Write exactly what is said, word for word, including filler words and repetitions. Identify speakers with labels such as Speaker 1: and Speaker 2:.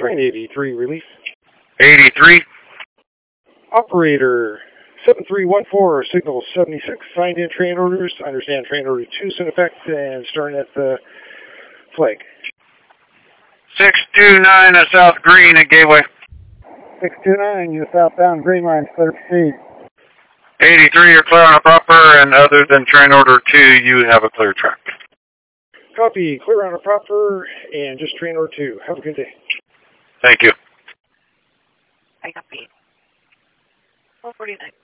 Speaker 1: Train eighty-three, relief.
Speaker 2: eighty-three.
Speaker 1: Operator seven three one four, signal seventy-six, signed in train orders. I understand train order two is in effect and starting at the flag.
Speaker 2: six two nine at South Green at Gateway.
Speaker 1: six two nine, you southbound Green Line, clear to proceed.
Speaker 2: eighty-three, you're clear on a proper, and other than train order two, you have a clear track.
Speaker 1: Copy, clear on a proper, and just train order two. Have a good day.
Speaker 2: Thank you.
Speaker 3: I copy. four forty-nine.